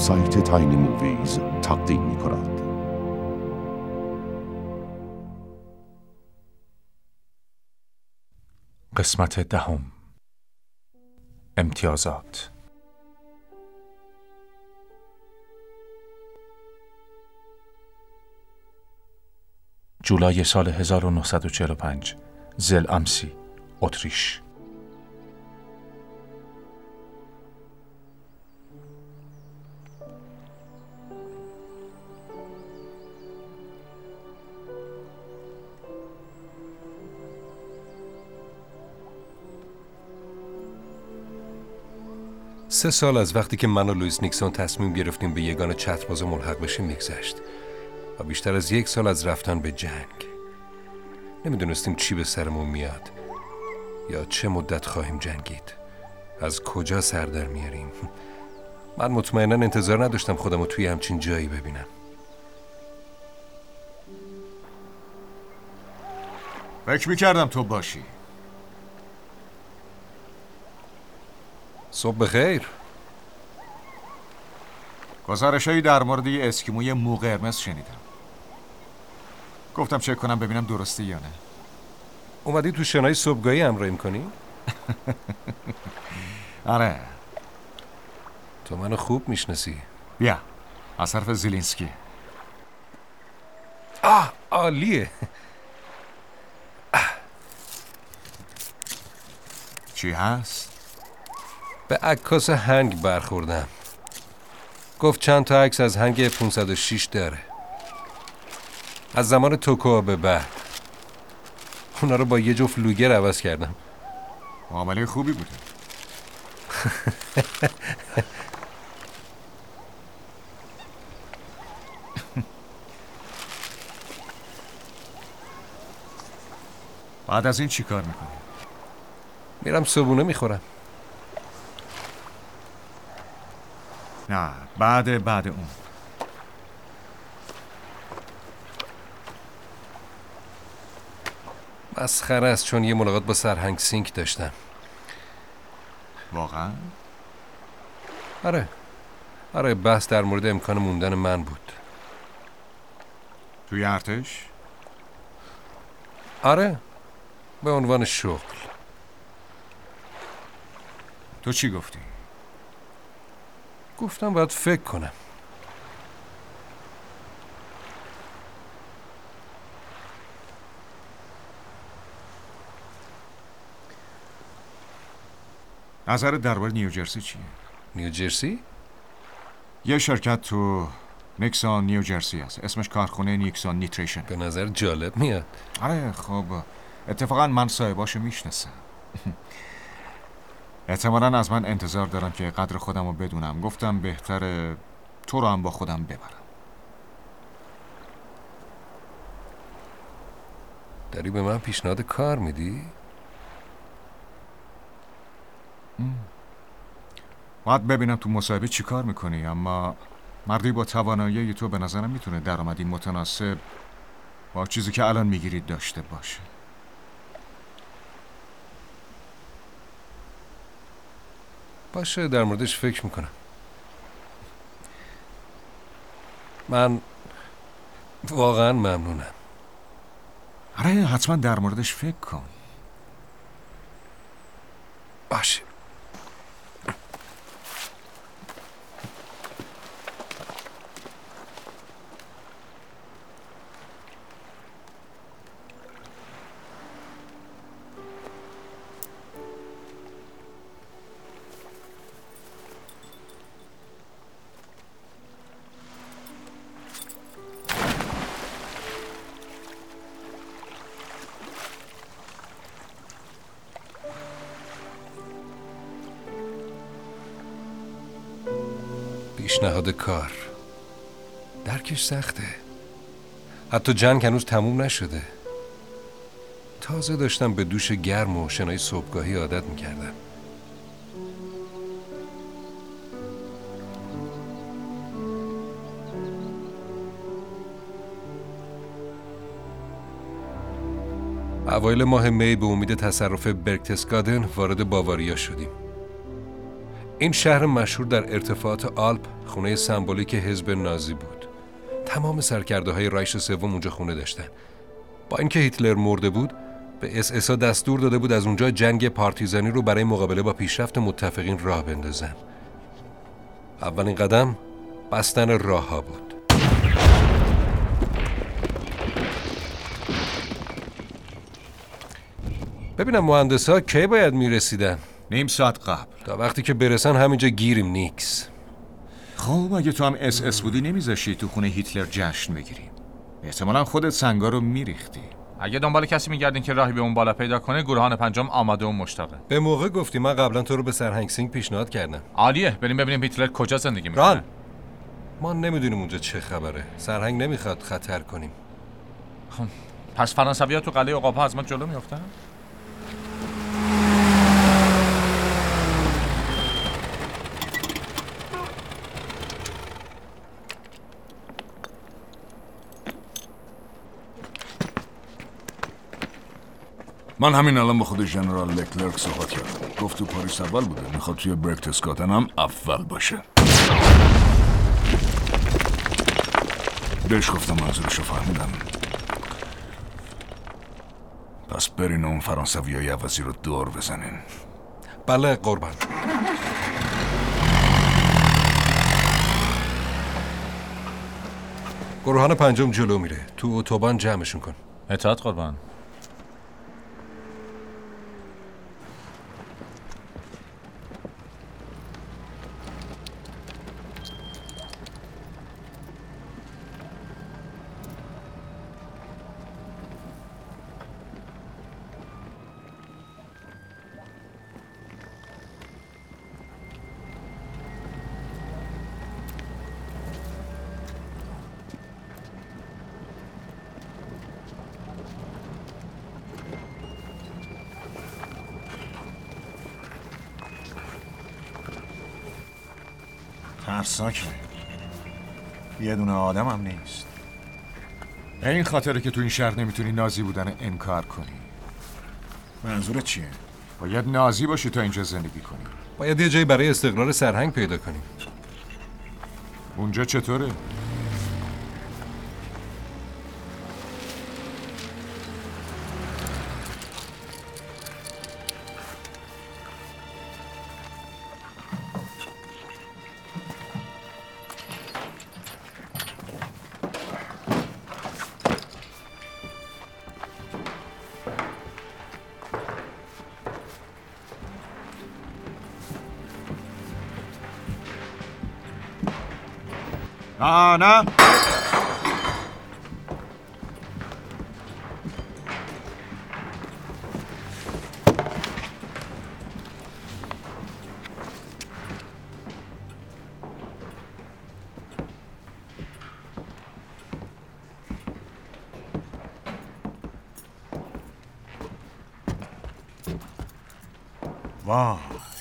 وبسایت تاینی موویز تقدیم می کند. قسمت 10. امتیازات. جولای سال 1945 زل امسی، اتریش. سه سال از وقتی که من و لوئیس نیکسون تصمیم گرفتیم به یگان چترباز ملحق بشیم میگذشت و بیشتر از 1 سال از رفتن به جنگ. نمیدونستیم چی به سرمون میاد یا چه مدت خواهیم جنگید، از کجا سر در میاریم. من مطمئنا انتظار نداشتم خودم رو توی همچین جایی ببینم. فکر میکردم تو باشی. صبح بخیر. گزارشایی در مورد یه اسکیموی مو قرمز شنیدم. گفتم چک کنم ببینم درسته یا نه. اومدی تو شنای صبحگاهی همراهی میکنی؟ آره. تو منو خوب میشناسی. بیا، از حرف زیلینسکی. عالیه. چی هست؟ به عکاس هنگ برخوردم. گفت چند تا عکس از هنگ 506 داره، از زمان توکوها به بعد. اونا رو با یه جفت لوگر عوض کردم. معامله خوبی بوده. بعد از این چی کار میکنی؟ میرم صبونه میخورم. نه، بعد اون. مسخره است، چون یه ملاقات با سرهنگ سینک داشتم. واقعا؟ آره، بحث در مورد امکان موندن من بود. توی ارتش؟ آره، به عنوان شغل. تو چی گفتی؟ گفتم باید فکر کنم. نظرت درباره نیوجرسی چیه؟ نیوجرسی؟ یه شرکت تو نیکسون نیوجرسی هست، اسمش کارخونه نیکسون نیتریشن. به نظر جالب میاد. آره، خب اتفاقا من صاحباشو میشناسم. احتمالاً از من انتظار دارم که قدر خودم رو بدونم. گفتم بهتره تو رو هم با خودم ببرم. داری به من پیشنهاد کار میدی؟ باید ببینم تو مصاحبه چی کار میکنی، اما مردی با توانایی تو به نظرم میتونه درآمدی متناسب با چیزی که الان میگیرید داشته باشه. باشه، در موردش فکر میکنم. من واقعا ممنونم. آره، حتما در موردش فکر کن. باشه. پیشنهاد کار درکش سخته. حتی جنگ هنوز تموم نشده. تازه داشتم به دوش گرم و شنای صبحگاهی عادت میکردم. اوایل ماه می به امید تصرف برکتسگادن وارد باواریا شدیم. این شهر مشهور در ارتفاعات آلپ خونه سمبولیک حزب نازی بود. تمام سرکرده‌های رایش سوم اونجا خونه داشتن. با اینکه هیتلر مرده بود، به اس دستور داده بود از اونجا جنگ پارتیزانی رو برای مقابله با پیشرفت متفقین راه بندازن. اولین قدم بستن راه‌ها بود. ببینم مهندسا کی باید میرسیدن؟ نیم ساعت قبل. تا وقتی که برسن همینجا گیریم نیکس. خب اگه تو هم اس بودی نمیذاشتی تو خونه هیتلر جشن بگیریم. احتمالا خودت سنگا رو میریختی. اگه دنبال کسی میگردین که راهی به اون بالا پیدا کنه، گروهان پنجم آماده و مشتاقه. به موقع گفتی. من قبلا تو رو به سرهنگ سینگ پیشنهاد کردم. عالیه، بریم ببینیم هیتلر کجا زندگی میکنه. ران، ما نمیدونیم اونجا چه خبره. سرهنگ نمیخواد خطر کنیم. پس فرانسوی‌ها تو قلعه عقاب‌ها از ما جلو میافتن؟ من همین الان با خود ژنرال لکلرک صحبت کردم. گفت تو پاریس اول بوده، میخواد توی برکتسگاتن هم اول باشه. بهش گفتم منظورشو فهمیدم. پس برین اون فرانسویای عوضی رو دور بزنین. بله قربان. گروهان پنجم جلو میره. تو اتوبان جمعشون کن. اطاعت قربان. ترساکه. یه دونه آدم هم نیست. این خاطره که تو این شهر نمیتونی نازی بودن انکار کنی. منظورت چیه؟ باید نازی باشی تا اینجا زندگی کنی. باید یه جایی برای استقرار سرهنگ پیدا کنیم. اونجا چطوره؟ نه واه.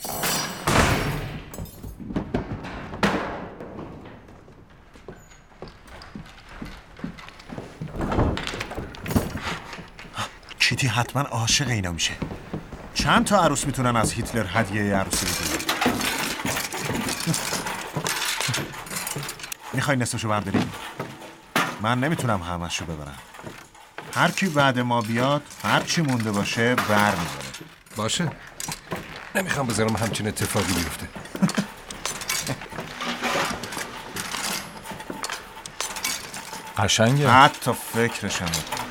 کیتی حتما عاشق اینا میشه. چند تا عروس میتونن از هیتلر هدیه عروسی بگیرن؟ میخوای نصفشو برداریم؟ من نمیتونم همشو ببرم. هر کی بعد ما بیاد هر چی مونده باشه برمی‌داره. باشه. نمیخوام بذارم همچین اتفاقی بیفته. قشنگه. حتی فکرشم.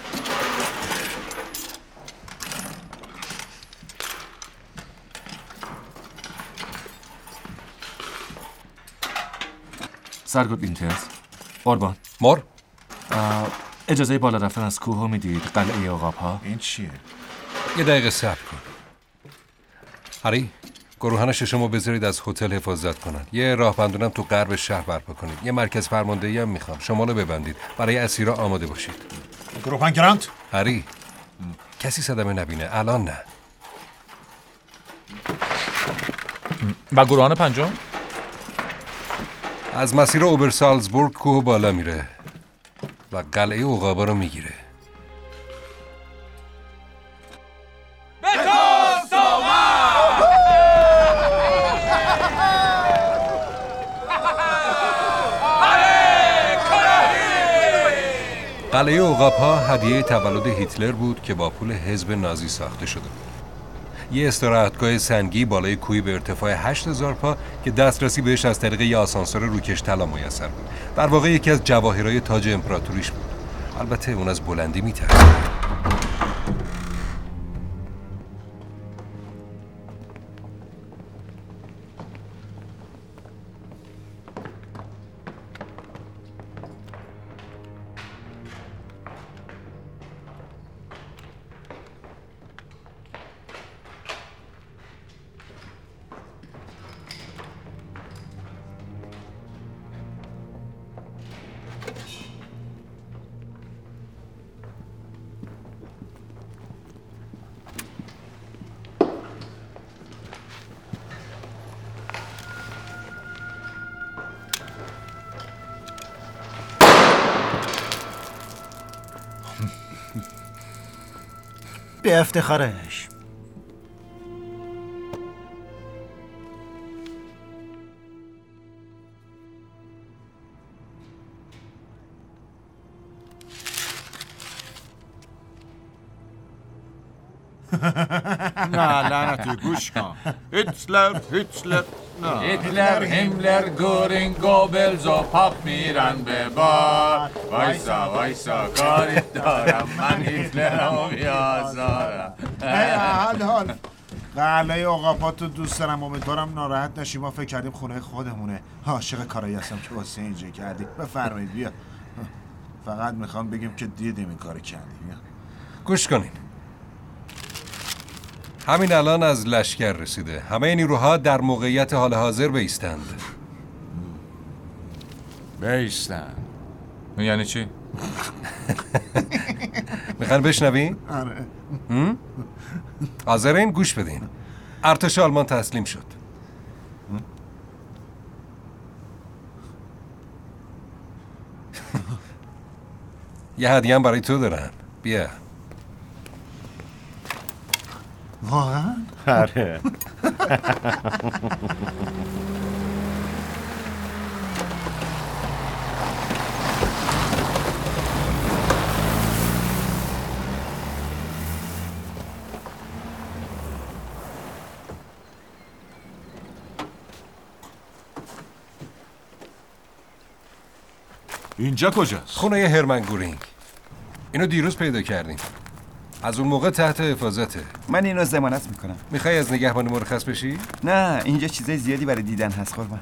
سرگوت اینترز قربان مار اجازه بالا رفتن از کوه میدید؟ قلعه عقاب‌ها. این چیه؟ یه دقیقه صبر کن. هری، گروهان ششمو بذارید از هتل حفاظت کنن. یه راهبندونم تو غرب شهر برپا کنید. یه مرکز فرماندهی هم میخوام. شمالو ببندید. برای اسیرا آماده باشید. گروهان گرانت؟ هری، کسی صدمه نبینه. الان نه. و گروهان پنجم؟ از مسیر اوبرسالزبورگ کوه بالا میره و قلعه عقابا رو میگیره. قلعه عقاب‌ها هدیه تولد هیتلر بود که با پول حزب نازی ساخته شده بود. یه استراحتگاه سنگی بالای کوهی به ارتفاع 8000 پا که دسترسی بهش از طریق یه آسانسور روکش طلا میسر بود. در واقع یکی از جواهرای تاج امپراتوریش بود. البته اون از بلندی میترسید. به افتخارش. نه لعنتی گوش کن. هیتلر نه. هیتلر، هیملر، گورینگ، گوبلز و پاپ میرن به بار. وایسا کاری دارم، من هیتلرمو بیازارم. حال قلعه عقاب‌ها تو دوست دارم، امیدوارم ناراحت نشی. ما فکر کردیم خونه خودمونه. عاشق کارایی هستم که واسه اینجا کردی. بفرمایید بیا. فقط میخوام بگیم که دیدیم این کار کردی. گوش کنین. همین الان از لشکر رسیده. همه نیروها در موقعیت حال حاضر بایستند. بیستن. یعنی چی؟ میخواین بشنوین؟ آره. حاضرین گوش بدین. ارتش آلمان تسلیم شد. یه هدیه هم برای تو دارم. بیا. واقعا؟ آره. اینجا کجاست؟ خونه هرمن گورینگ. اینو دیروز پیدا کردیم. از اون موقع تحت حفاظته. من اینو ضمانت میکنم. میخوای از نگهبان مرخص بشی؟ نه، اینجا چیزای زیادی برای دیدن هست قربان.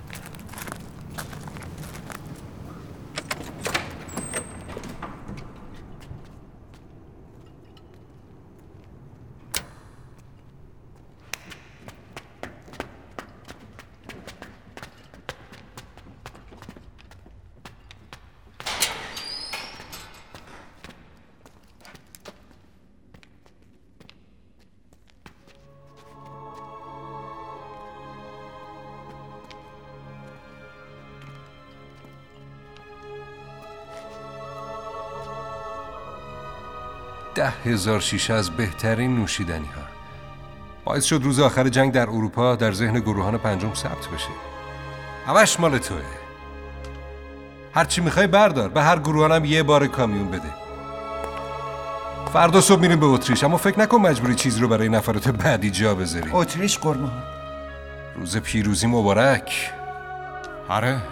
ده 1000 شیشه از بهترین نوشیدنی ها. باعث شد روز آخر جنگ در اروپا در ذهن گروهان پنجم ثبت بشه. همش مال توه. هرچی میخوای بردار. به هر گروهانم یه بار کامیون بده. فردا صبح میریم به اتریش، اما فکر نکن مجبوری چیز رو برای نفرات بعدی جا بذاری. اتریش قربان. روز پیروزی مبارک. آره.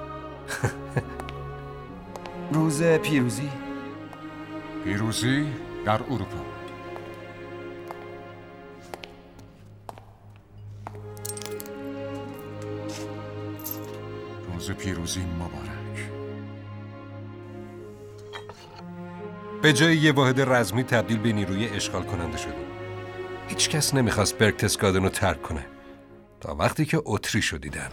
روز پیروزی. پیروزی در اروپا. روز پیروزی مبارک. به جای یه واحد رزمی تبدیل به نیروی اشغال کننده شدیم. هیچ کس نمیخواست برکتسگادن رو ترک کنه تا وقتی که اتریش رو دیدن.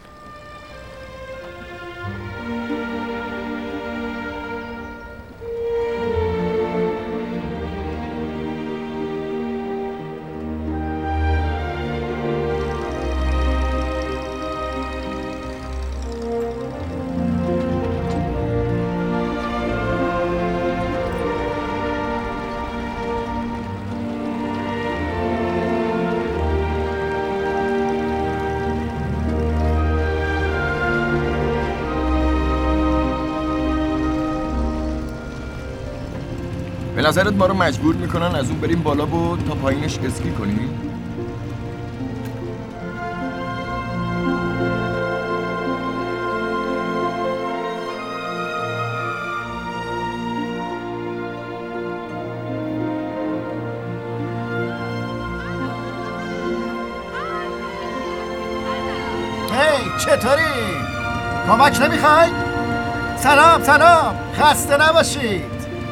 به نظرت ما رو مجبور میکنن از اون بریم بالا و تا پایینش اسکی کنیم؟ چطوری؟ کمک نمیخوای؟ سلام خسته نباشید.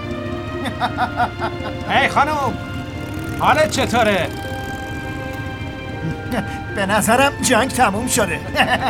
هی خانم حالت چطوره؟ به نظرم جنگ تموم شده.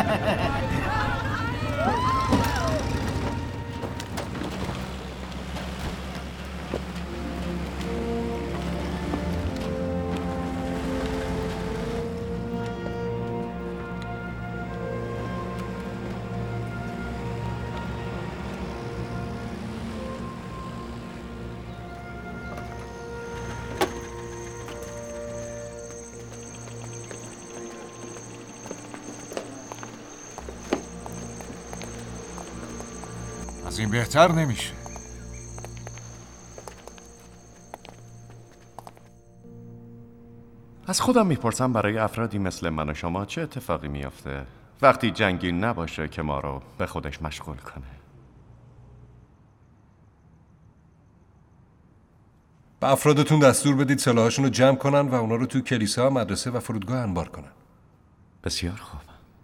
از این بهتر نمیشه. از خودم میپرسم برای افرادی مثل من و شما چه اتفاقی میافته وقتی جنگی نباشه که ما رو به خودش مشغول کنه. به افرادتون دستور بدید سلاحاشون رو جمع کنن و اونا رو تو کلیسا، مدرسه و فرودگاه انبار کنن. بسیار خوب.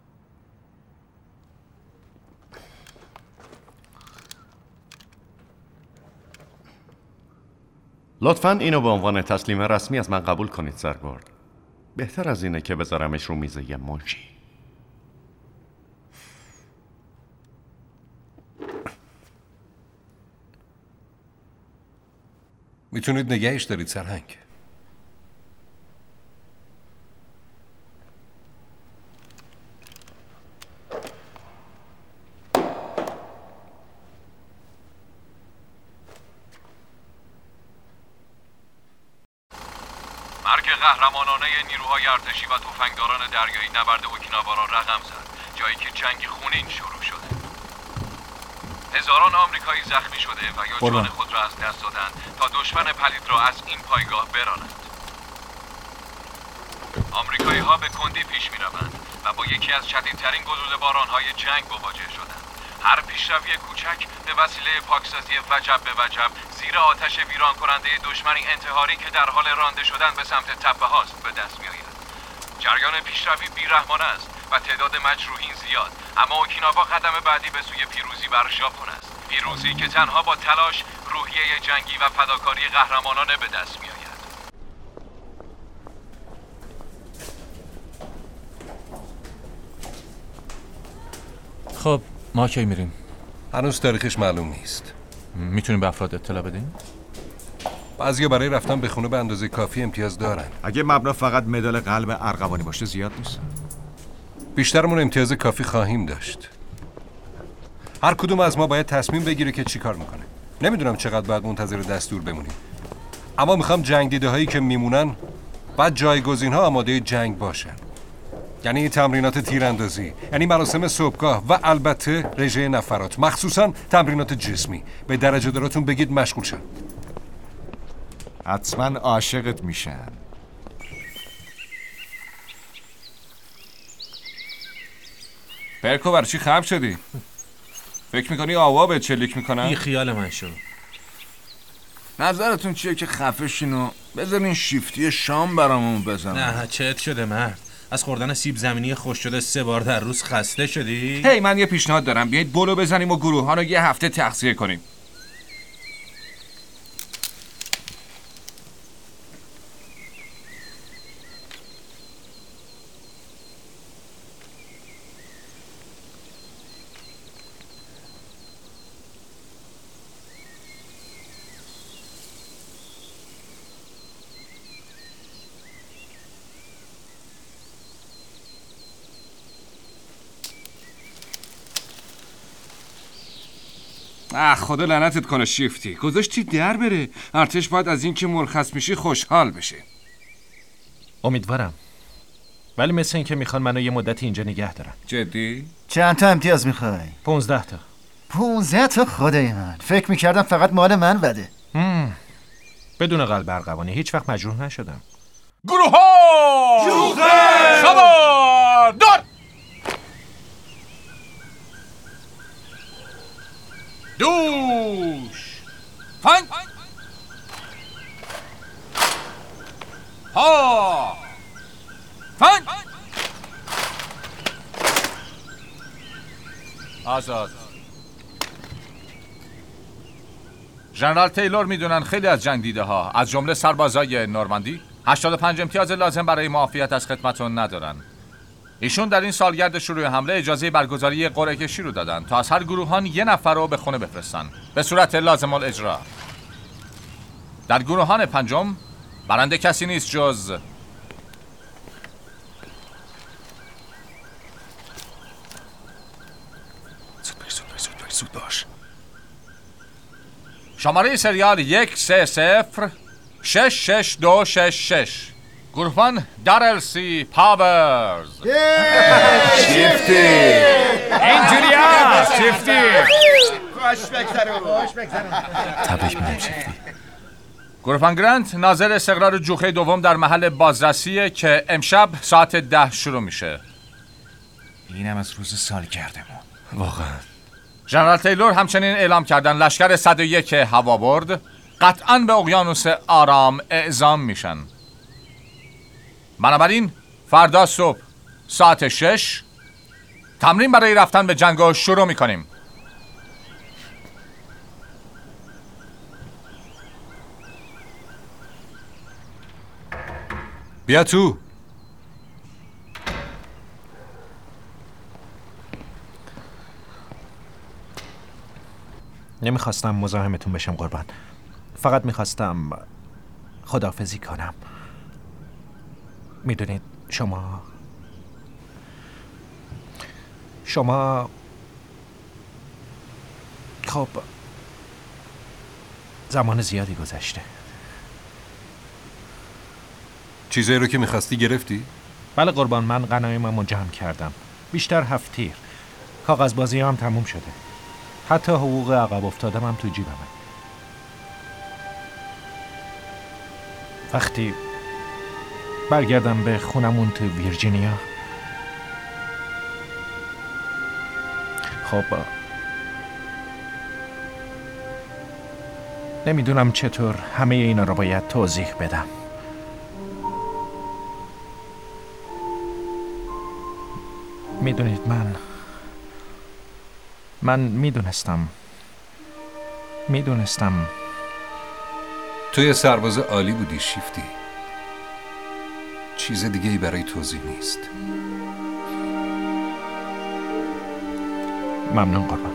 لطفاً اینو به عنوان تسلیم رسمی از من قبول کنید سرگرد. بهتر از اینه که بذارمش رو میز یه منشی. میتونید نگهش دارید سرهنگ. مرگ قهرمانانه نیروهای ارتشی و تفنگداران دریایی نبرد اوکیناوا را رقم زد، جایی که جنگ خونین شروع شده. هزاران آمریکایی زخمی شده و یا جان خود را از دست دادند تا دشمن پلید را از این پایگاه برانند. آمریکایی ها به کندی پیش می روند و با یکی از شدیدترین گلوله بارانهای جنگ مواجه شدند. هر پیشروی کوچک به وسیله پاکسازی وجب به وجب زیر آتش ویران کننده دشمنی انتحاری که در حال رانده شدن به سمت تپه هاست به دست می آید. جریان پیشروی بیرحمانه است و تعداد مجروحین زیاد، اما اوکیناوا قدم بعدی به سوی پیروزی بر ژاپن است. پیروزی که تنها با تلاش، روحیه جنگی و فداکاری قهرمانانه به دست می آید. خب ما کی میریم؟ هنوز تاریخش معلوم نیست. میتونیم به افراد اطلاع بدیم؟ بعضیا برای رفتن به خونه به اندازه کافی امتیاز دارن. اگه مبنا فقط مدال قلب ارغوانی باشه زیاد نیست. بیشترمون امتیاز کافی خواهیم داشت. هر کدوم از ما باید تصمیم بگیره که چی کار میکنه. نمیدونم چقدر باید منتظر دستور بمونیم، اما میخوام جنگ دیده هایی که میمونن بعد جایگزین ها آماده جنگ باشن. یعنی تمرینات تیراندازی، یعنی مراسم صبحگاه و البته رژه نفرات، مخصوصا تمرینات جسمی. به درجه داراتون بگید مشغول شن. حتما عاشقت میشن. پرکو برای چی خم شدی؟ فکر میکنی آوا به چلیک میکنن؟ بی خیال من شو. نظرتون چیه که خفه شین و بذارین شیفتی شام برامون بزنن؟ نه چت شده مرد، از خوردن سیب زمینی خوش شده 3 بار در روز خسته شدی؟ هی من یه پیشنهاد دارم، بیایید بولو بزنیم و گروه ها رو یه هفته تقسیم کنیم. خدا لعنتت کنه شیفتی، گذاشتی در بره. ارتش باید از این که مرخص میشی خوشحال بشه. امیدوارم، ولی مثل این که میخوان منو یه مدتی اینجا نگه دارن. جدی؟ چند تا امتیاز میخوای؟ 15 تا. 15 تا خدای من، فکر میکردم فقط مال من بده. بدون قلب ارغوانی هیچ وقت مجروح نشدم. گروه ها خبر دار دوش فنگ ها فنگ آزاد. ژنرال تیلور میدونن خیلی از جنگ دیده ها از جمله سربازای نورماندی 85 امتیاز لازم برای معافیت از خدمتون ندارن. ایشون در این سالگرد شروع حمله اجازه برگزاری قرعه کشی رو دادن تا از هر گروهان 1 نفر رو به خونه بفرستن به صورت لازم الاجرا. در گروهان 5 برنده کسی نیست جز زود باش. شماره سریال 130-66266 گروهان دارلسی پاورز. شیفتی اینجوری هست شیفتی. خوش بگذرون. تبریک میگم شیفتی. گروهان گرانت ناظر استقرار جوخه دوم در محل بازرسیه که امشب ساعت 10 شروع میشه. اینم از روز سالگردمون. واقعا ژنرال تیلور همچنین اعلام کردن لشکر 101 هوابرد قطعاً به اقیانوس آرام اعزام میشن. بنابراین فردا صبح ساعت 6 تمرین برای رفتن به جنگ شروع میکنیم. بیا تو. نمیخواستم مزاحمتون بشم قربان. فقط میخواستم خداحافظی کنم. میدونید شما خب زمان زیادی گذشته. چیزایی رو که میخواستی گرفتی؟ بله قربان، من غنایممو جمع کردم. بیشتر 7 تیر. کاغذبازی هم تموم شده. حتی حقوق عقب افتادم هم تو جیبمه. وقتی برگردم به خونمون تو ویرجینیا، خب نمیدونم چطور همه اینا رو باید توضیح بدم. میدونید من میدونستم تو یه سرباز عالی بودی شیفتی. چیز دیگه ای برای توضیح نیست. ممنون قربان.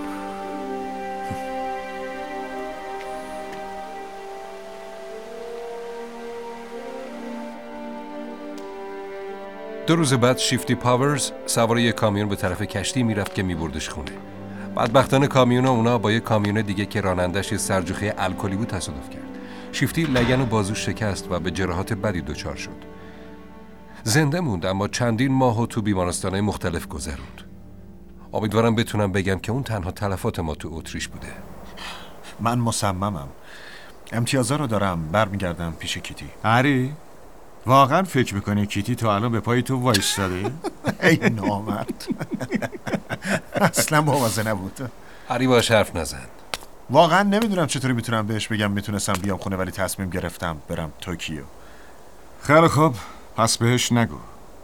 2 روز بعد شیفتی پاورز سوار یک کامیون به طرف کشتی میرفت که میبردش خونه. بدبختانه کامیون اونا با یک کامیون دیگه که رانندش سرجوخه الکلی بود تصادف کرد. شیفتی لگن و بازوش شکست و به جراحات بدی دچار شد. زنده موند اما چندین ماه تو بیمارستان‌های مختلف گذروند. امیدوارم بتونم بگم که اون تنها تلفات ما تو اتریش بوده. من مصممم. امتیازا رو دارم، برمیگردم پیش کیتی. هری واقعا فکر میکنی کیتی تا الان به پای تو وایستاده؟ ای نامرد. اصلا بامزه نبود. هری باش حرف نزن. واقعا نمیدونم چطوری میتونم بهش بگم میتونستم بیام خونه ولی تصمیم گرفتم برم توکیو. خیلی خوب، پس بهش نگو.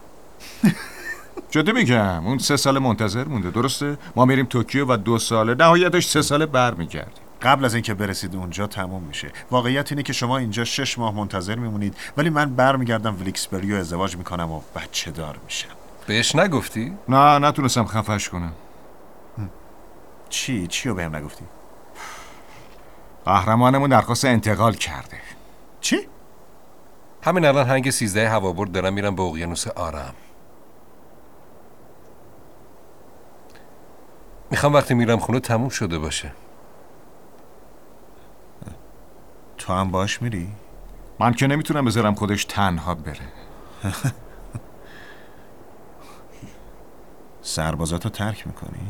جدی میگم، اون 3 سال منتظر مونده، درسته؟ ما میریم توکیو و 2 ساله نهایتش 3 ساله برمیگردیم. قبل از اینکه برسید اونجا تموم میشه. واقعیت اینه که شما اینجا 6 ماه منتظر میمونید ولی من برمیگردم ویلیکسبری و ازدواج میکنم و بچه دار میشم. بهش نگفتی؟ نه، نتونستم خفش کنم. چی رو بهم نگفتی؟ قهرمانمون درخواست انتقال کرده. چی؟ همین الان هنگ 13 هوابرد دارم میرم به اقیانوس آرام. میخوام وقتی میرم خونه تموم شده باشه. تو هم باش میری؟ من که نمیتونم بذارم خودش تنها بره. سربازاتو ترک میکنی؟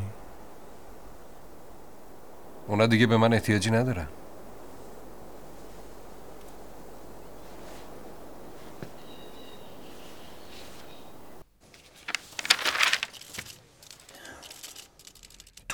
اونا دیگه به من احتیاجی ندارن.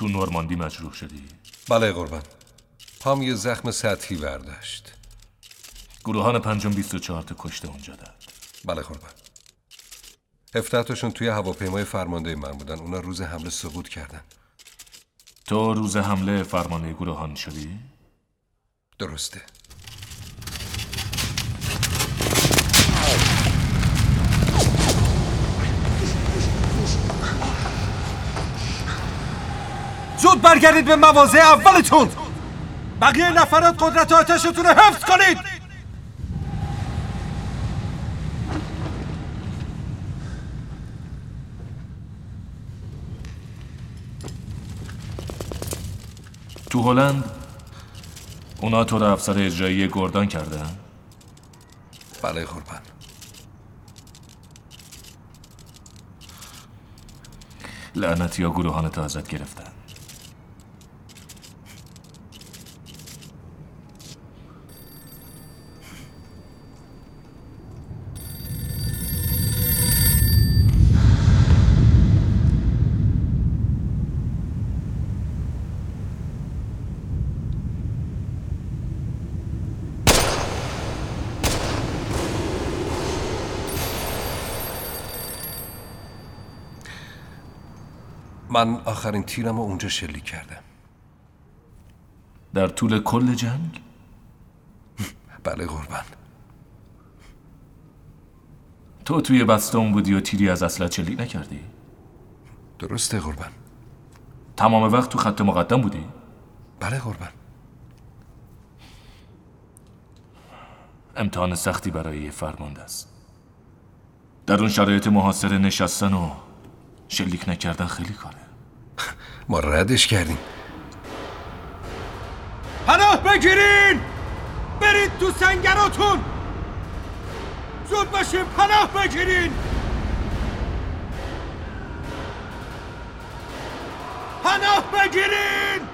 تو نورماندی مجروح شدی؟ بله قربان. پام یه زخم سطحی برداشت. گروهان پنجم 24 تا کشته اونجا داد. بله قربان. 17 تاشون توی هواپیمای فرمانده من بودن. اونا روز حمله سقوط کردن. تو روز حمله فرمانده گروهان شدی؟ درسته. زود برگردید به مواضع اولتون. بقیه نفرات قدرت آتشتون رو حفظ کنید. تو هلند اونا تو رو افسر اجرایی گردان کردن؟ بله قربان. لعنتی یا گروهانتو ازت گرفتن. من آخرین تیرم رو اونجا شلیک کردم. در طول کل جنگ؟ بله قربان. تو توی بستون بودی و تیری از اسلحه شلیک نکردی؟ درسته قربان. تمام وقت تو خط مقدم بودی؟ بله قربان. امتحان سختی برای یه فرمانده است. در اون شرایط محاصره نشستن و شلیک نکردن خیلی کاره. ما ردش کردیم. پناه بگیرین! برید تو سنگراتون! زود باشین پناه بگیرین! پناه بگیرین!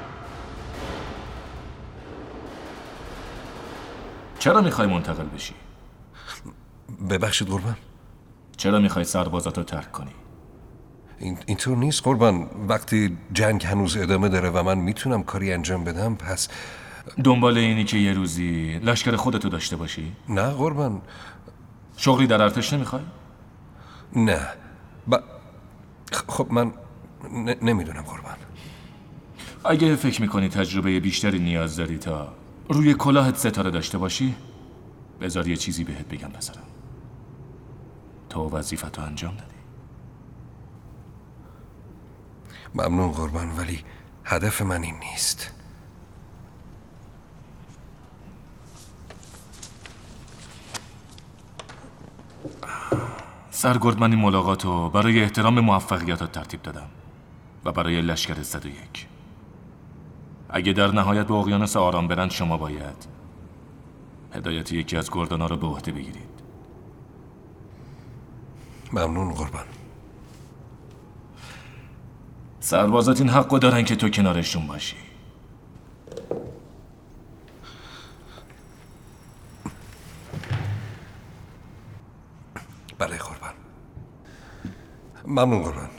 چرا میخوای منتقل بشی؟ ببخشید قربان. چرا میخوای سربازاتو ترک کنی؟ اینطور نیست قربان. وقتی جنگ هنوز ادامه داره و من میتونم کاری انجام بدم پس دنبال اینی که یه روزی لشکر خودتو داشته باشی؟ نه قربان. شغلی در ارتش نمیخوای؟ نه خب من نمیدونم قربان. اگه فکر میکنی تجربه بیشتری نیاز داری تا روی کلاهت ستاره داشته باشی، بذار یه چیزی بهت بگم پسرم. تو وظیفتو انجام دادی. ممنون قربان، ولی هدف من این نیست. سرگرد، من این ملاقاتو برای احترام موفقیتات ترتیب دادم و برای لشکر 101. اگه در نهایت به اقیانوس آرام برن، شما باید هدایت یکی از گردانا رو به عهده بگیرید. ممنون قربان. سربازات این حقو دارن که تو کنارشون باشی. بله قربان. ممنون قربان.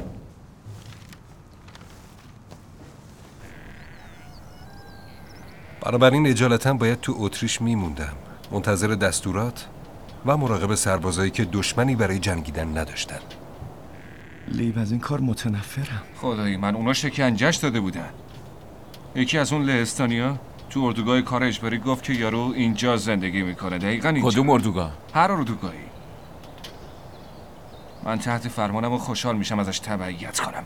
بنابراین اجالتا باید تو اتریش میموندم، منتظر دستورات و مراقب سربازایی که دشمنی برای جنگیدن نداشتن. لیو، از این کار متنفرم. خدایی من اونا شکنجهش داده بودن. یکی از اون لهستانیا تو اردوگاه کار اجباری گفت که یارو اینجا زندگی میکنه. دقیقاً اینجا. کدوم اردوگاه؟ هر اردوگاهی. من تحت فرمانم و خوشحال میشم ازش تبعیت کنم.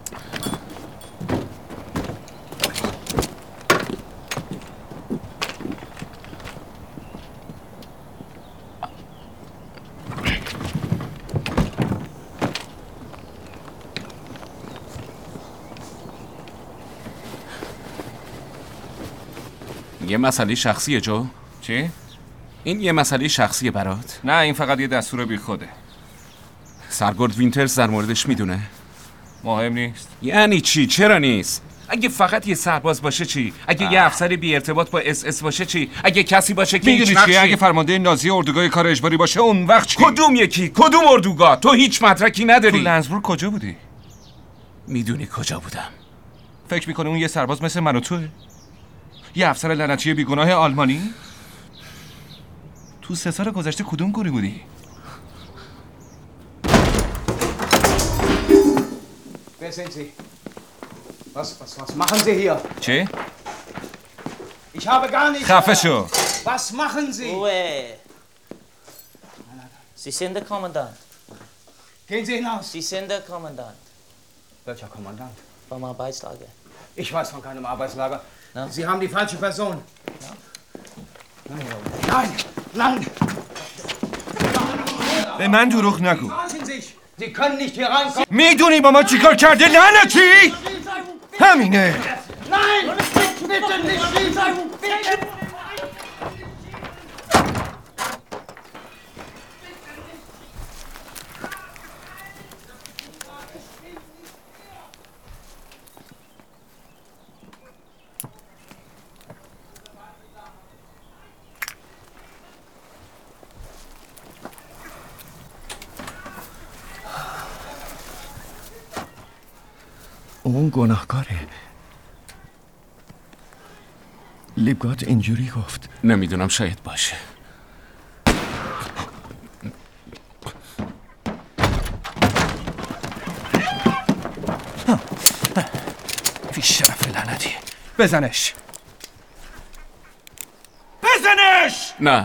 یه مسئله شخصیه جو؟ چی؟ این یه مسئله شخصیه برات؟ نه، این فقط یه دستور بی خوده. سرگرد وینترز در موردش میدونه؟ مهم نیست. یعنی چی؟ چرا نیست؟ اگه فقط یه سرباز باشه چی؟ اگه یه افسر بی ارتباط با اس باشه چی؟ اگه کسی باشه که هیچ نقشی؟ اگه فرمانده نازی اردوگاه کار اجباری باشه اون وقت چی؟ کدوم یکی؟ کدوم اردوگاه؟ تو هیچ مدرکی نداری. تو لنزبورگ کجا بودی؟ میدونی کجا بودم؟ فکر میکنه اون یه سرباز مثل من و توه؟ یه افسر لعنتی بیگناه آلمانی؟ تو 3 سال گذشته کدوم گوری بودی؟ Wer sind Sie? Was machen Sie hier? چه؟ Ich habe gar nicht... خفه شو. Was machen Sie? Ruhe. Sie sind der Kommandant. Gehen Sie hinaus. Sie sind der Kommandant. Welcher Kommandant? Vom Arbeitslager. Ich weiß von keinem Arbeitslager. Ja. Sie haben die falsche Person. Ja. Nein, nein. به من دروغ نگو. Warten Sie! Sie können nicht hier reinkommen. میدونی با ما چیکار کرده لعنتی؟ همینه. Nein! Bitte nicht schießen! Bitte! اون گناهکاره. لیبگات اینجوری گفت. نمیدونم، شاید باشه. بی شرف لعنتی. بزنش. بزنش! نه.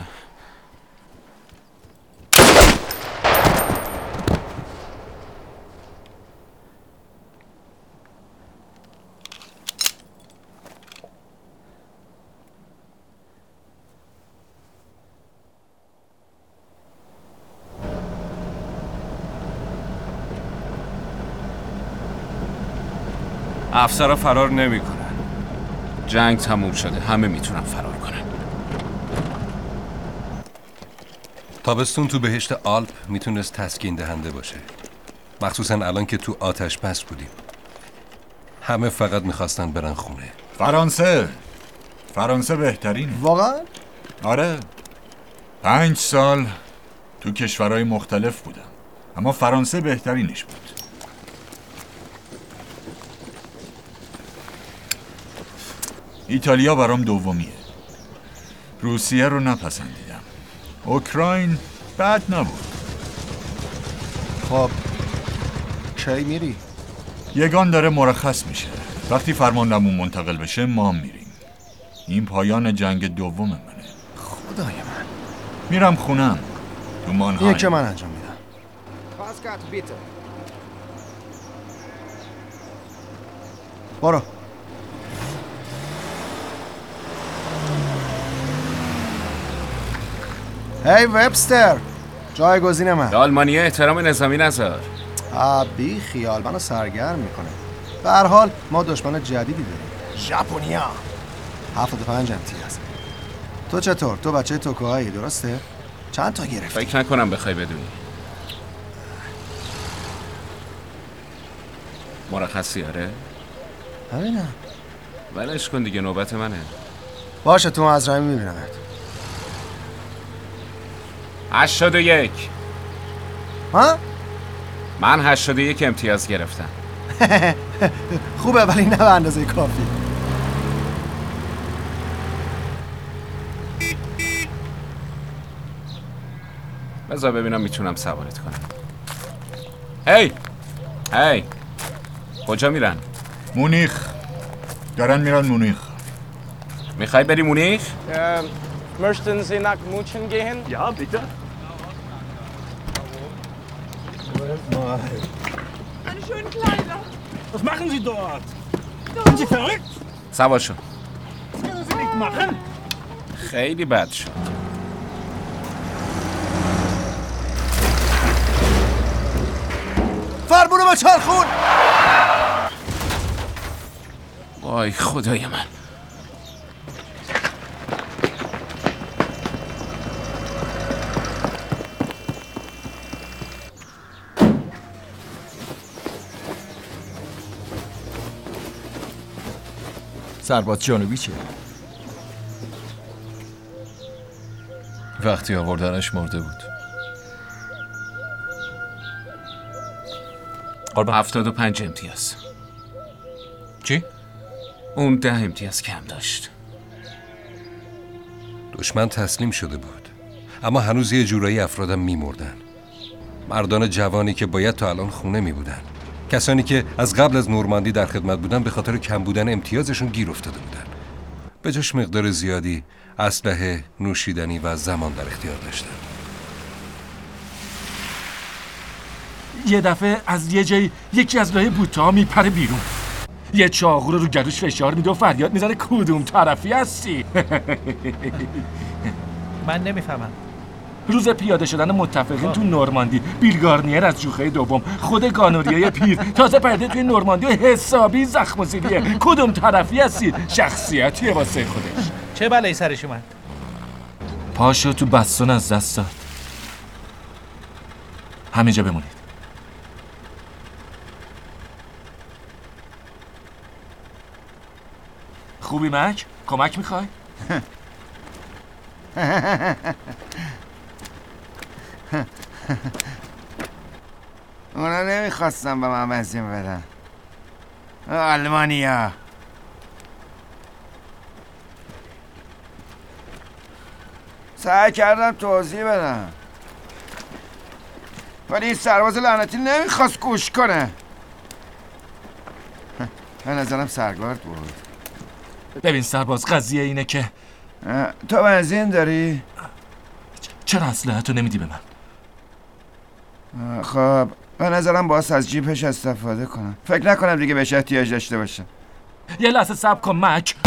افسرها فرار نمی‌کنن. جنگ تموم شده. همه میتونن فرار کنن. تابستون تو بهشت آلپ میتونست تسکین دهنده باشه. مخصوصا الان که تو آتش بس بودیم. همه فقط میخواستن برن خونه. فرانسه بهترین. واقعا؟ آره. 5 سال تو کشورهای مختلف بودم، اما فرانسه بهترینش بود. ایتالیا برام دومیه. روسیه رو نپسندیدم. اوکراین بد نبود. خب کی میری؟ یگان داره مرخص میشه. وقتی فرماندهمون منتقل بشه ما میریم. این پایان جنگ دوم منه. خدای من. میرم خونم تو مانهایم. اینه که من انجام میدم. برو. هی وبستر، جایگزین من. آلمانیه احترام نظامی نذار. بی خیال، منو سرگرم میکنه. به هر حال ما دشمن جدیدی داریم. ژاپنیا. 75 امتیاز. تو چطور؟ تو بچه توکوهایی درسته؟ چند تا گرفتی؟ فکر نکنم بخوای بدونی. مرخصی آره؟ همینم. ولش کن دیگه، نوبت منه. باشه، تو مزرعه میبینمت. 81. ها؟ من 81 امتیاز گرفتم. خوبه ولی نه به اندازه کافی. بذار ببینم میتونم سوارت کنم. هی کجا میرن؟ مونیخ. دارن میرن مونیخ. میخوای بری مونیخ؟ Möchten Sie nach München gehen? Ja, bitte. Meine schönen Kleider. Was machen Sie dort? Sind Sie verrückt? سوار شو. Das können Sie nicht machen. خیلی بد شد. فرمونو به چرخون. وای خدای من. سرباز جنوبی چه؟ وقتی آوردنش مرده بود. 75 امتیاز. چی؟ اون 10 امتیاز کم داشت. دشمن تسلیم شده بود، اما هنوز یه جورایی افرادم میمردن. مردان جوانی که باید تا الان خونه میبودن، کسانی که از قبل از نورماندی در خدمت بودن به خاطر کم بودن امتیازشون گیر افتاده بودن. به جاش مقدار زیادی اسلحه، نوشیدنی و زمان در اختیار داشتن. یه دفعه از یه جایی یکی از لای بوت‌ها میپره بیرون، یه چاقو رو گلوش فشار میده و فریاد میزنه کدوم طرفی هستی؟ من نمیفهمم. روز پیاده شدن متفقین تو نورماندی، بیل گارنیر از جوخه دوم، خود گانوریای پیر تازه پرده توی نورماندی و حسابی زخم و سیلیه. کدوم طرفی هستی؟ شخصیتیه واسه خودش. چه بلایی سرش اومد؟ پاشو تو بستون از دست داد. همینجا بمونید. خوبی مک؟ کمک میخوای؟ اونا نمیخواستم به من بنزین بدن. آلمانیا سعی کردم توضیح بدم، ولی این سرباز لعنتی نمیخواست گوش کنه. به نظرم سرگارد بود. ببین سرباز، قضیه اینه که تو بنزین داری؟ چرا اسلحه‌تو نمیدی به من؟ خب به نظرم باید از جیبش استفاده کنم. فکر نکنم دیگه بهش احتیاج داشته باشم. یه لحظه صبر کن مک.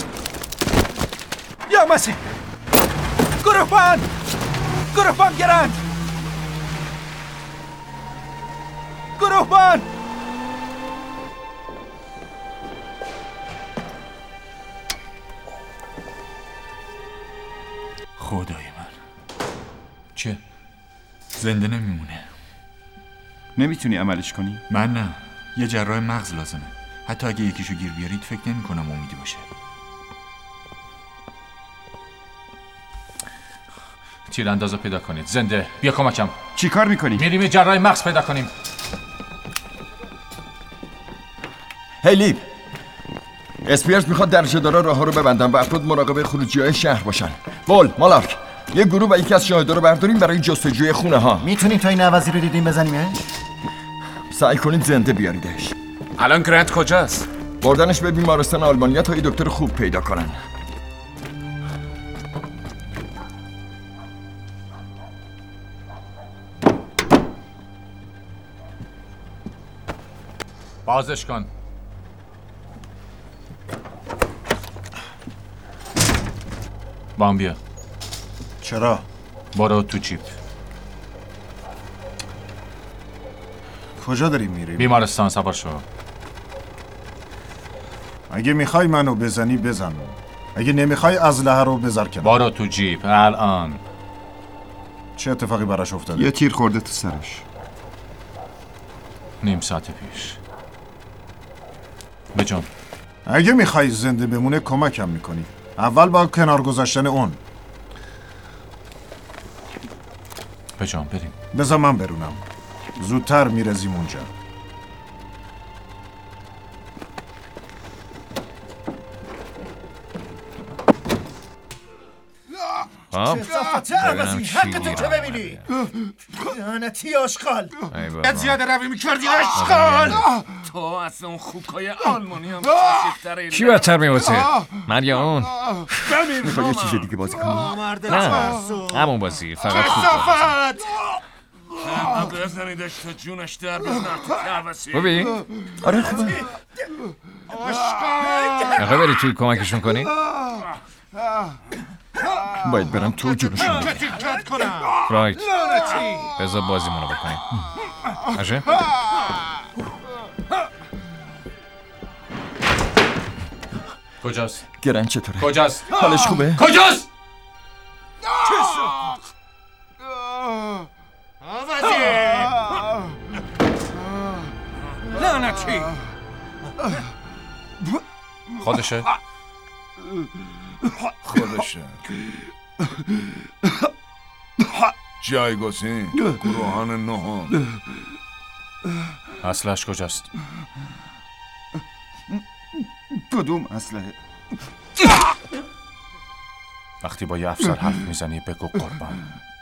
یا مسیح! گروهبان گرند! گروهبان! خدای من، چه؟ زنده نمیمونه. نمیتونی عملش کنی؟ من نه، یه جراح مغز لازمه. حتی اگه یکیشو گیر بیارید فکر نمی کنم امیدی باشه. تیراندازو پیدا کنید. زنده، بیا کمکم. چی کار میکنی؟ میریم یه جراح مغز پیدا کنیم. هی لیب، اسپیرز میخواد درجه‌دارا راه ها رو ببندن و افراد مراقب خروجی‌های شهر باشن. بول، مالارک، یه گروه و یکی از شاهدا رو برداریم برای جستجوی خونه ها. میتونیم تا این عوضی رو دیدیم بزنیمش؟ سعی کنید زنده بیاریدش. الان گرنت کجاست؟ بردنش به بیمارستان آلمانیا تا یه دکتر خوب پیدا کنن. بازش کن. بام بیا. چرا؟ برو تو جیپ. کجا داری میری؟ بیمارستان. سوار شو. اگه میخوای منو بزنی بزن، اگه نمیخوای اسلحه رو بذار کنار. برو تو جیپ الان. چه اتفاقی براش افتاده؟ یه تیر خورده تو سرش. نیم ساعت پیش. بجام. اگه میخوای زنده بمونه کمکم میکنی. اول با کنار گذاشتن اون. بجام بریم. بذار من برونم. زودتر میرزیم اونجا. حقتو که ببینی. لعنتی آشغال. ات زیاده روی میکردی آشغال. تو از اون خوکای آلمانی هم شکتره. کی بدتر میبازه؟ من یا اون؟ میخوای یه چیز دیگه بازی کنی؟ نه، همون بازی فقط خوب بازی. بزنیدش تا جونش در بزنر تو کعبسی. خوبی؟ آره خوبه. میخوای بری توی کمکشون کنی؟ باید برم تو جونشون. رایت، بذار بازیمونو بکنیم. باشه؟ کجاست؟ گرن چطوره؟ کجاست؟ حالش خوبه؟ کجاست؟ لعنتی. خودشه؟ خودشه. جایگزین گروهان نهم. اصلش کجاست؟ کدوم اسلحه؟ وقتی با یه افسر حرف میزنی بگو قربان.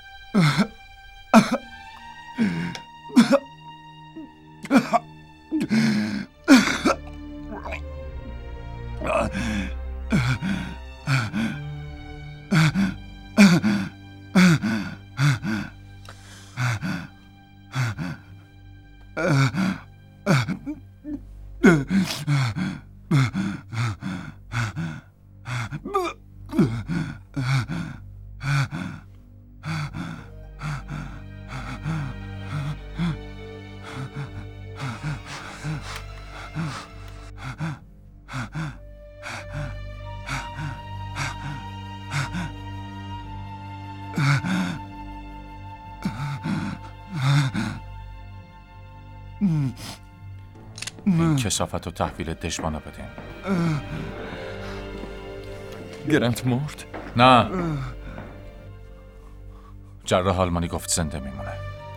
این کثافت و تحویل دشمانا بدیم. گرنت مرد؟ نه، جراح آلمانی گفت زنده میمونه.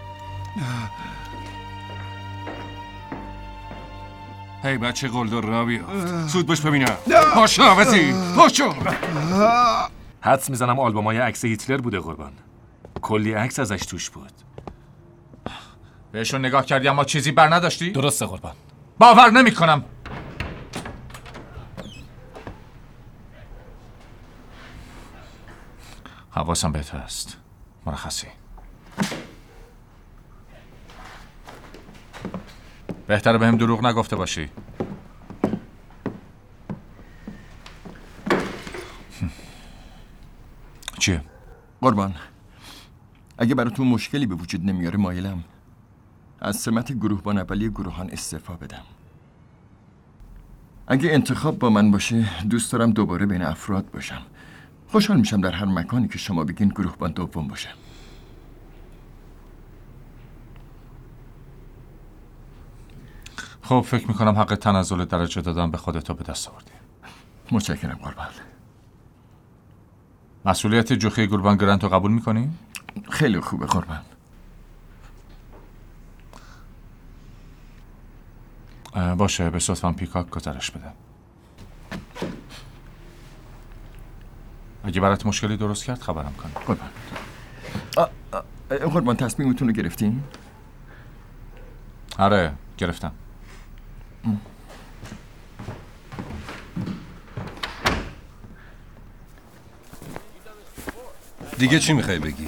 هی بچه قلدر را بیافت. زود باش ببینم. پاشا وزیر، پاشا. حدس میزنم آلبومای عکس هیتلر بوده قربان. کلی عکس ازش توش بود. بهشون نگاه کردی اما چیزی بر نداشتی؟ درسته قربان. باور نمی کنم. حواسم بهت هست مرخصی. بهتره بهم دروغ نگفته باشی. چیه؟ قربان، اگه براتون مشکلی به وجود نمیاره مایلم از سمت گروهبان اولی گروهان استعفا بدم. اگه انتخاب با من باشه دوست دارم دوباره بین افراد باشم. خوشحال میشم در هر مکانی که شما بگین گروهبان دوم باشه. خب فکر میکنم حق تنزل درجه دادن به خودتو به دست آوردی. متشکرم قربان. مسئولیت جوخه گروهبان گرنت رو قبول میکنی؟ خیلی خوبه قربان. باشه به لطفاً پیکاک گزارش بده. اگه برات مشکلی درست کرد خبرم کن. قربان. قربان تصمیمتون رو گرفتین؟ آره گرفتم. دیگه چی میخوای بگی؟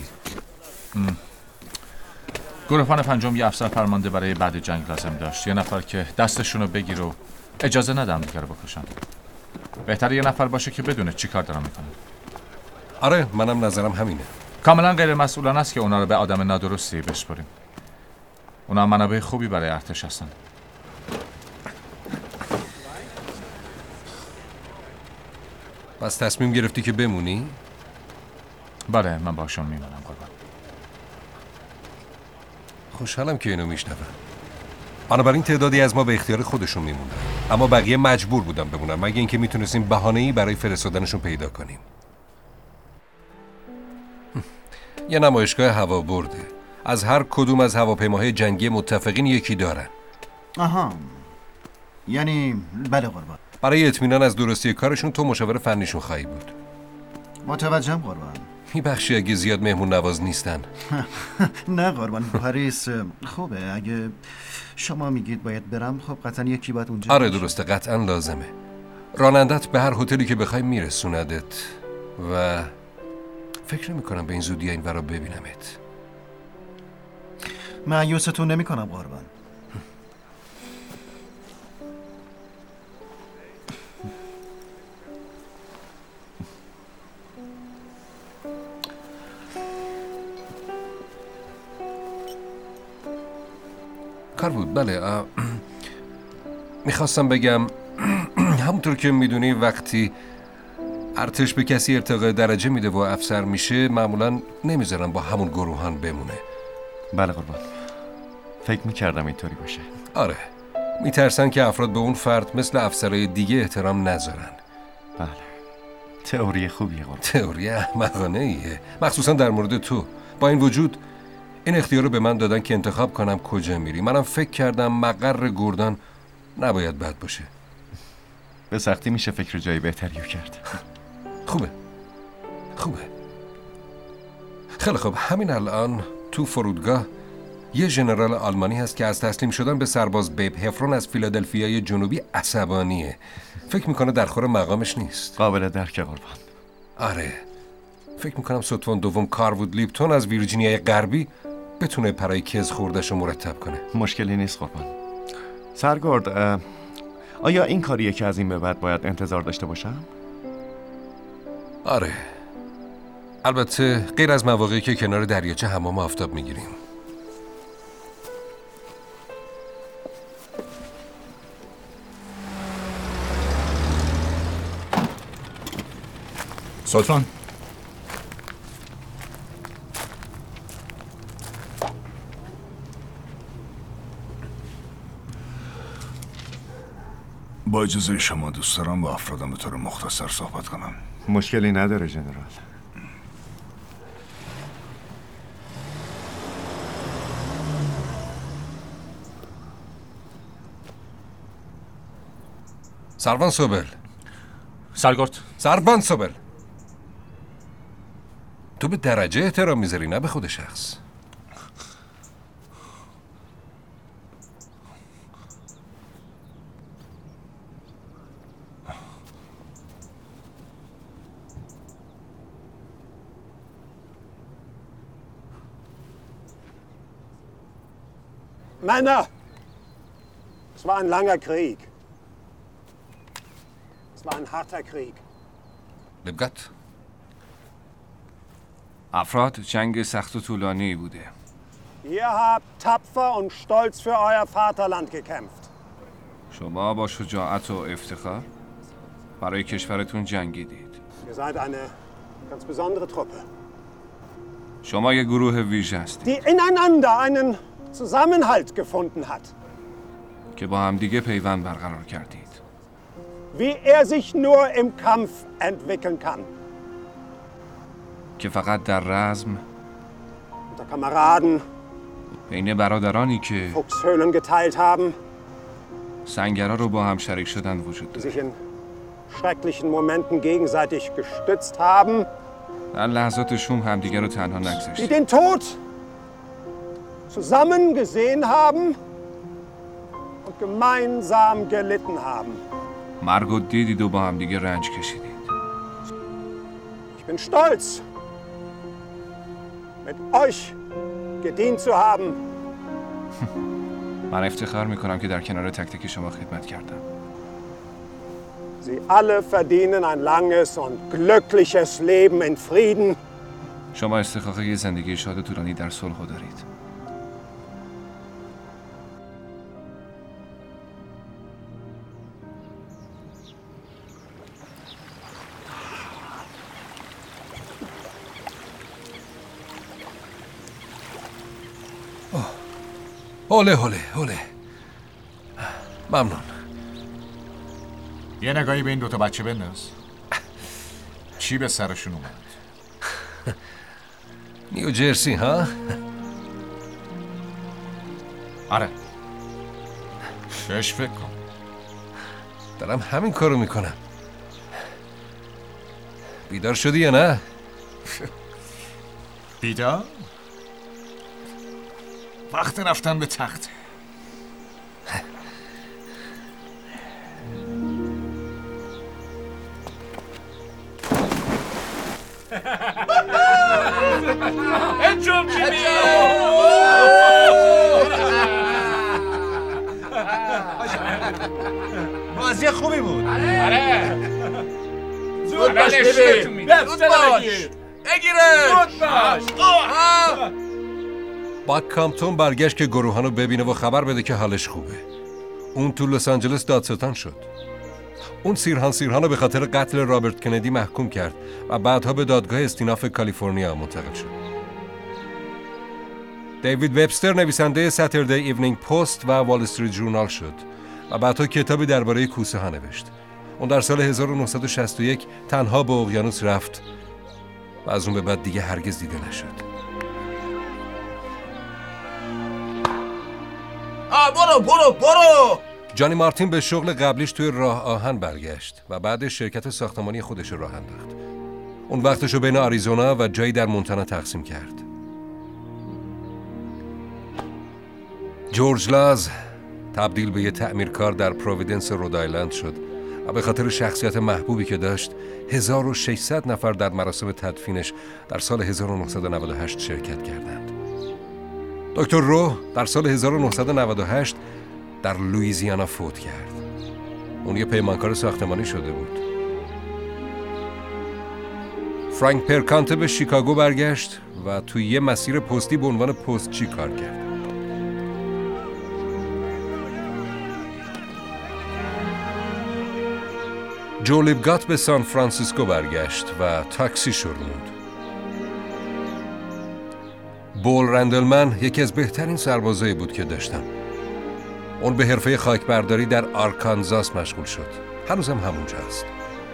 گروهبان پنجم یه افسر فرمانده برای بعد جنگ لازم داشت. یه نفر که دستشونو بگیر و اجازه ندم دیگه رو بکشن. بهتره یه نفر باشه که بدونه چی کار دارم میکنه. آره منم نظرم همینه. کاملا غیر مسئولانه است که اونا رو به آدم نادرستی بسپاریم. اونا منابع خوبی برای ارتش هستن. پس تصمیم گرفتی که بمونی؟ بله من باشون میمونم قربان. خوشحالم که اینو میشنوم. بنابراین تعدادی از ما به اختیار خودشون میمونن، اما بقیه مجبور بودن بمونن مگه اینکه میتونستیم بهانه‌ای برای فرستادنشون پیدا کنیم. یه نمایشگاه هوابرده. از هر کدوم از هواپیماهای جنگی متفقین یکی دارن. آها، یعنی بله قربان. برای اطمینان از درستی کارشون تو مشاور فنیشون خواهی بود. متوجهم قربان. میبخشی اگه زیاد مهمون نواز نیستن. نه قربان، پاریس خوبه. اگه شما میگید باید برم خب قطعا یکی باید اونجا. آره درسته، قطعا لازمه. رانندت به هر هتلی که بخوای میرسوندت و فکر نمی‌کنم به این زودی این ورا ببینمت. مایوستون نمی‌کنم قربان. کار بود. بله میخواستم بگم همونطور که میدونی وقتی ارتش به کسی ارتقای درجه میده و افسر میشه معمولا نمیذارن با همون گروهان بمونه. بله قربان، فکر میکردم اینطوری باشه. آره میترسن که افراد به اون فرد مثل افسرهای دیگه احترام نذارن. بله تئوری خوبیه قربان. تئوری احمقانه ایه، مخصوصا در مورد تو. با این وجود این اختیار رو به من دادن که انتخاب کنم کجا میری. منم فکر کردم مقر گردان نباید بد باشه. به سختی میشه فکر جای بهتری رو کرد. خوبه. خیلی خوب، همین الان تو فرودگاه یه ژنرال آلمانی هست که از تسلیم شدن به سرباز بیب هفرون از فیلادلفیای جنوبی عصبانیه. فکر میکنه در خور مقامش نیست. قابل درک قربان. آره، فکر میکنم ستوان دوم کاروود لیپتون از ویرجینیای غربی بتونه پرای کز خوردش رو مرتب کنه. مشکلی نیست قربان. سرگرد، آیا این کاریه که از این به بعد باید انتظار داشته باشم؟ آره، البته غیر از مواقعی که کنار دریاچه حمام آفتاب میگیریم. سلطان با اجازه شما دوست دارم با افرادم به طور مختصر صحبت کنم. مشکلی نداره ژنرال. سروان سوبل. سروان سوبل، تو به درجه احترام میذاری نه به خود شخص. Männer, es war ein langer Krieg. Es war ein harter Krieg. لبگت. افراد، جنگ سخت و طولانی بوده. Ihr habt tapfer und stolz für euer Vaterland gekämpft. شما با شجاعت و افتخار برای کشورتون جنگیدید. Ihr seid eine ganz besondere Truppe, شما یک گروه ویژه هستید die ineinander einen Zusammenhalt gefunden hat. که با همدیگه پیوند برقرار کردید. Wie er sich nur im Kampf entwickeln kann. که فقط در رزم Unter Kameraden, بین برادرانی که Fuchshöhlen geteilt haben, سنگرها رو با هم شریک شدن وجود die داره. sich in schrecklichen Momenten gegenseitig gestützt haben, در لحظات شوم همدیگه رو تنها die نگذاشتید. den Tod zusammen gesehen haben und gemeinsam gelitten haben. مرگ رو دیدید و با همدیگه رنج کشیدید. Ich bin stolz, mit euch gedient zu haben. من افتخار میکنم که در کنار تک تک شما خدمت کردم. Sie alle verdienen ein langes und glückliches Leben in Frieden. شما استحقاق یه زندگی شاد و طولانی در صلح رو دارید. هوله ممنون. یه نگاهی به این دوتا بچه بنداز. چی به سرشون اومد؟ نیوجرسی ها؟ آره. بهش فکر کن. دارم همین کارو میکنم. بیدار شدی یا نه؟ بیدار؟ وقت رفتن به تخت. انجام جیمی! بازی خوبی بود. آره. زود باش ببین. زود باش. بگیره. زود باش. با کامپتون برگشت که گروهانو ببینه و خبر بده که حالش خوبه. اون تو لس آنجلس دادستان شد. اون سیرهان رو به خاطر قتل رابرت کندی محکوم کرد و بعدها به دادگاه استیناف کالیفرنیا منتقل شد. دیوید وبستر نویسنده ساتردی ایونینگ پست و وال استریت ژورنال شد و بعدها کتابی درباره کوسه ها نوشت. اون در سال 1961 تنها به اقیانوس رفت و از اون به بعد دیگه هرگز دیده نشد. برو جانی مارتین به شغل قبلیش توی راه آهن برگشت و بعد شرکت ساختمانی خودش راه انداخت. اون وقتشو بین آریزونا و جایی در مونتانا تقسیم کرد. جورج لاز تبدیل به یه تعمیرکار در پروویدنس رودایلند شد و به خاطر شخصیت محبوبی که داشت 1600 نفر در مراسم تدفینش در سال 1998 شرکت کردند. دکتر رو در سال 1998 در لوئیزیانا فوت کرد. اون یه پیمانکار ساختمانی شده بود. فرانک پرکانته به شیکاگو برگشت و توی یه مسیر پستی به عنوان پستچی کار کرد. جو لیبگات به سان فرانسیسکو برگشت و تاکسی شروند. بول رندلمن یکی از بهترین سربازایی بود که داشتم. اون به حرفه خاکبرداری در آرکانزاس مشغول شد. هنوزم همونجاست.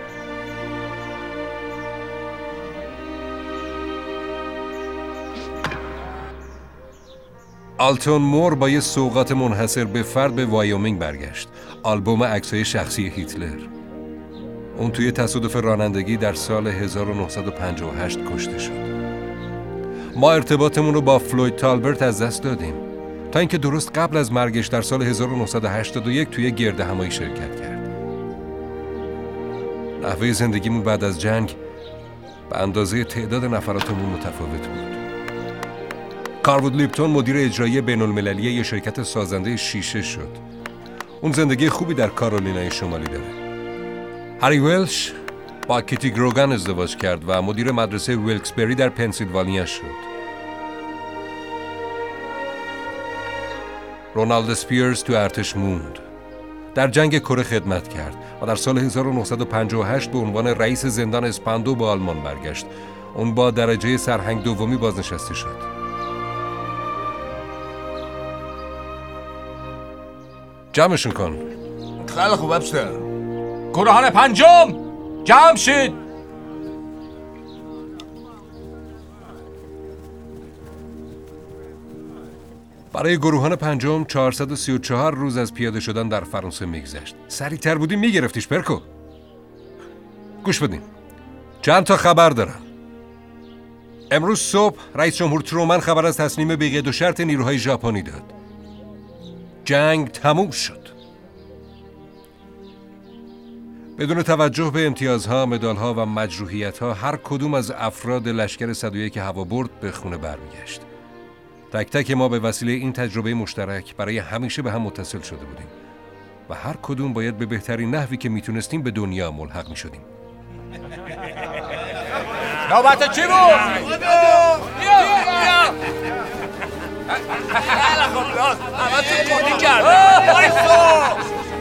آلتون مور با یه سوغات منحصر به فرد به وایومینگ برگشت. آلبوم عکسای شخصی هیتلر. اون توی تصادف رانندگی در سال 1958 کشته شد. ما ارتباطمون رو با فلوید تالبرت از دست دادیم تا اینکه درست قبل از مرگش در سال 1981 توی گرد همایی شرکت کرد. نحوه زندگیمون بعد از جنگ به اندازه تعداد نفراتمون متفاوت بود. کاروود لیپتون مدیر اجرایی بین‌المللی یه شرکت سازنده شیشه شد. اون زندگی خوبی در کارولینای شمالی داره. هری ولش با کیتی گروگان ازدواج کرد و مدیر مدرسه ویلکسبری در پنسیلوانیا شد. رونالد اسپیرز تو ارتش موند. در جنگ کره خدمت کرد و در سال 1958 به عنوان رئیس زندان اسپاندو به آلمان برگشت. اون با درجه سرهنگ دومی بازنشسته شد. جمعشون کن. خیلی خوب ابستر. گروهان پنجم جمع شید. برای گروهان پنجم 434 روز از پیاده شدن در فرانسه میگذشت. سریع‌تر بودی میگرفتیش پرکو. گوش بدین. چند تا خبر دارم. امروز صبح رئیس جمهور ترومن خبر از تسلیم بی قید و شرط نیروهای ژاپنی داد. جنگ تموم شد. بدون توجه به امتیازها، مدالها و مجروحیتها هر کدوم از افراد لشکر 101 هوابرد به خونه برمیگشت. تک تک ما به وسیله این تجربه مشترک برای همیشه به هم متصل شده بودیم و هر کدوم باید به بهترین نحوی که میتونستیم به دنیا ملحق میشدیم. نوبت چی بود؟ بیا خیلی خوب راست همه تو خودی کرده بایستو.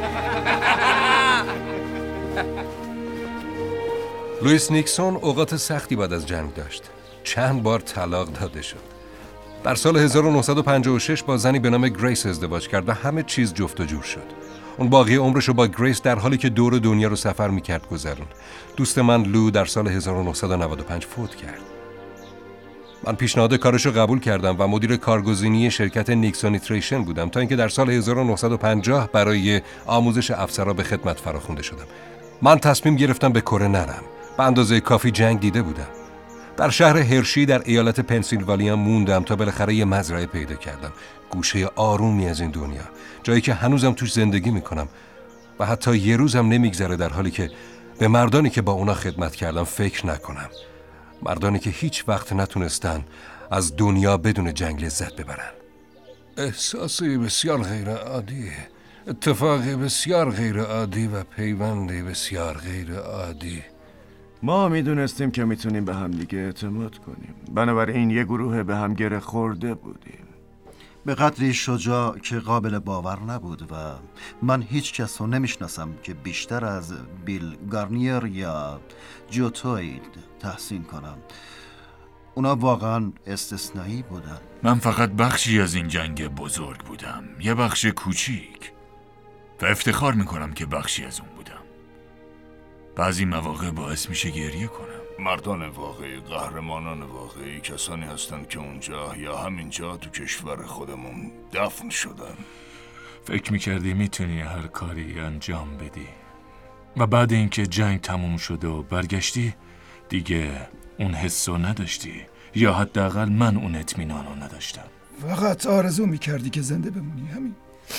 لوئیس نیکسون اوقات سختی بعد از جنگ داشت. چند بار طلاق داده شد. در سال 1956 با زنی به نام گریس ازدواج کرد و همه چیز جفت و جور شد. اون باقی عمرش رو با گریس در حالی که دور دنیا رو سفر میکرد گذروند. دوست من لو در سال 1995 فوت کرد. من پیشنهاد کارش رو قبول کردم و مدیر کارگزینی شرکت نیکسونیتریشن بودم تا اینکه در سال 1950 برای آموزش افسرها به خدمت فراخوانده شدم. من تصمیم گرفتم به کره نرم. به اندازه کافی جنگ دیده بودم. در شهر هرشی در ایالت پنسیلوانیا موندم تا بالاخره یه مزرعه پیدا کردم. گوشه آرومی از این دنیا. جایی که هنوزم توش زندگی میکنم و حتی یه روزم نمیگذره در حالی که به مردانی که با اونا خدمت کردم فکر نکنم. مردانی که هیچ وقت نتونستن از دنیا بدون جنگ لذت ببرن. احساسی بسیار غیر عادی، اتفاقی بسیار غیر عادی و پیوندی بسیار غیر عادی. ما میدونستیم که میتونیم به هم دیگه اعتماد کنیم. بنابراین یه گروه به هم گره خورده بودیم. به قدری شجاع که قابل باور نبود و من هیچ کس رو نمیشناسم که بیشتر از بیل گارنیر یا جوتوید تحسین کنم. اونا واقعا استثنایی بودن. من فقط بخشی از این جنگ بزرگ بودم. یه بخش کوچیک. و افتخار میکنم که بخشی از اون بودم. بعضی مواقع باعث میشه گریه کنم. مردان واقعی، قهرمانان واقعی کسانی هستند که اونجا یا همینجا تو کشور خودمون دفن شدن فکر میکردی میتونی هر کاری انجام بدی و بعد اینکه جنگ تموم شد و برگشتی دیگه اون حسو نداشتی، یا حداقل من اون اطمینانو نداشتم. فقط آرزو میکردی که زنده بمونی، همین.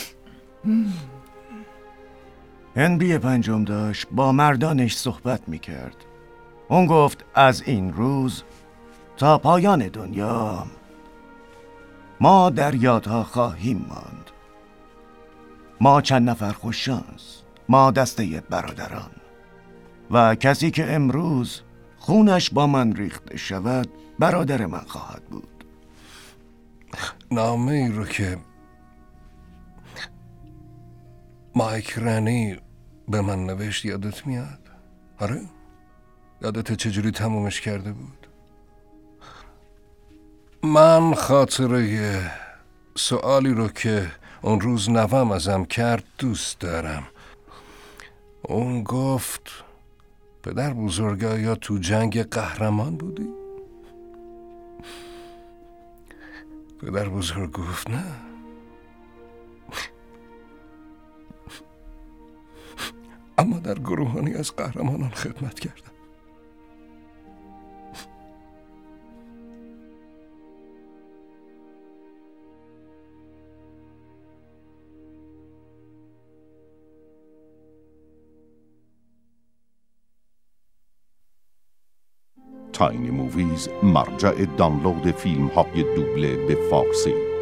هنری پنجم داشت با مردانش صحبت میکرد. اون گفت از این روز تا پایان دنیا ما در یادها خواهیم ماند. ما چند نفر خوششانس، ما دسته برادران، و کسی که امروز خونش با من ریخته شود برادر من خواهد بود. نامه ای رو که مایک رنی به من نوشت یادت میاد؟ آره؟ یادت چجوری تمومش کرده بود؟ من خاطره سوالی رو که اون روز نوام ازم کرد دوست دارم. اون گفت پدر بزرگا یا تو جنگ قهرمان بودی؟ پدر بزرگ گفت نه، اما در گروهانی از قهرمانان خدمت کردم. تاینی موویز، مرجع دانلود فیلم های دوبله به فارسی.